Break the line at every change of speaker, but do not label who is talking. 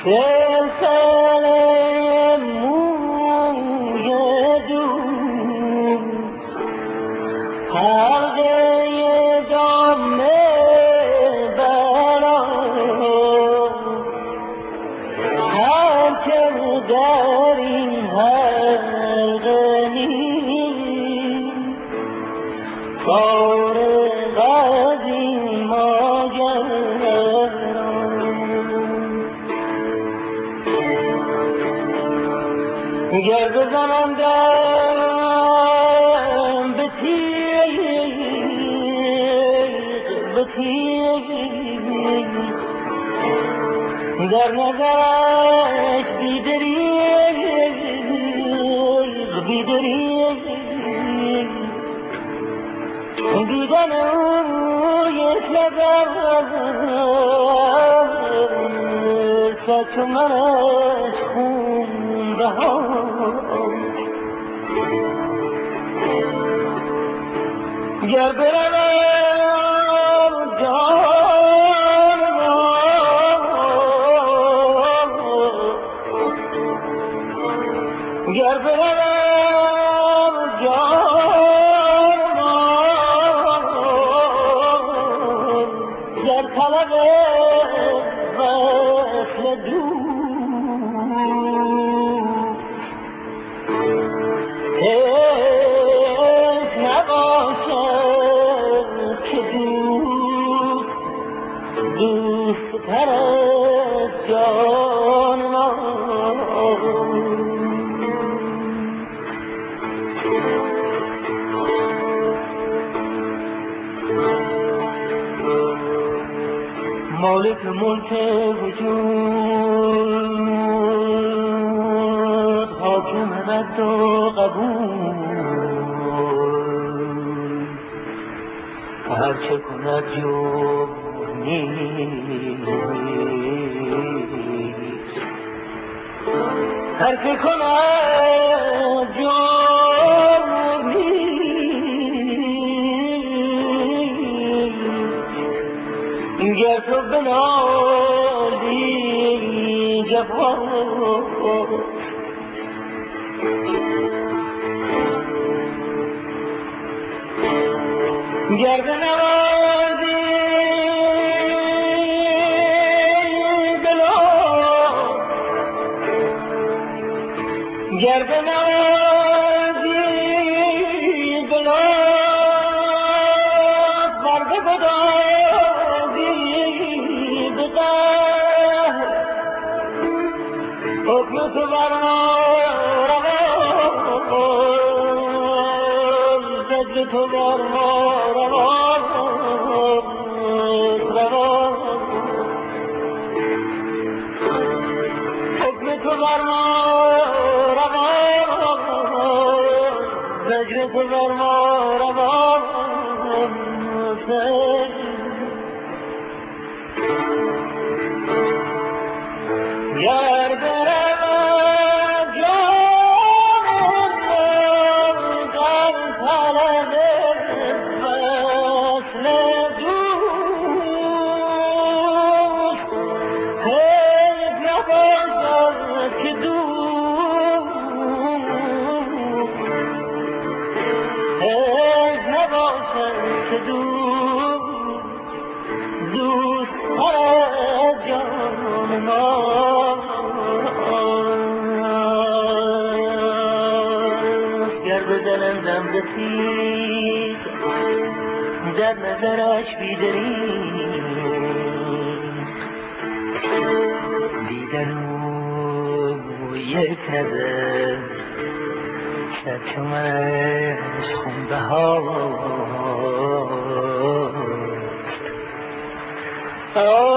سلسل موی دون حلقه دام برام هر که در این حلقه نیست فارغ از این گر بزنم دم به تیغ در نظرش بیدریغ دیدن او یک نظر صد چو منش خون بهاست گر بروم جان گر بروم جان در طلب وصل حیف نباشد که دوست تر از جان مالک ملک وجود حاکم رد و قبول هر چه کند جرم نیست هر چه کند جرم نیست گر تو بنالی جفا گر بنوازی بلاد گر بنوازی بلاد ور بگدازی به قهر حکم تو بر ما روان زجر تو بر ما حکم تو بر ما روان زجر تو بر ما روان گر برم جان در طلب وصل دوست حیف نباشد که دوست تر از جان ماست گر بزنم دم به تیغ در نظرش دیدن او یک نظر صد چو منش خون بهاست